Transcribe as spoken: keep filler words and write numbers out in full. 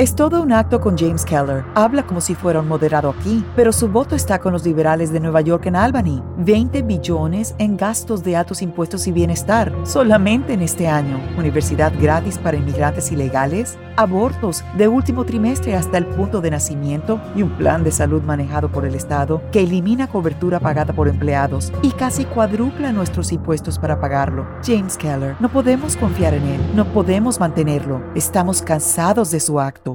Es todo un acto con James Keller. Habla como si fuera un moderado aquí, pero su voto está con los liberales de Nueva York en Albany. veinte billones en gastos de altos impuestos y bienestar, solamente en este año. Universidad gratis para inmigrantes ilegales, abortos de último trimestre hasta el punto de nacimiento y un plan de salud manejado por el Estado que elimina cobertura pagada por empleados y casi cuadrupla nuestros impuestos para pagarlo. James Keller, no podemos confiar en él, no podemos mantenerlo. Estamos cansados de su acto.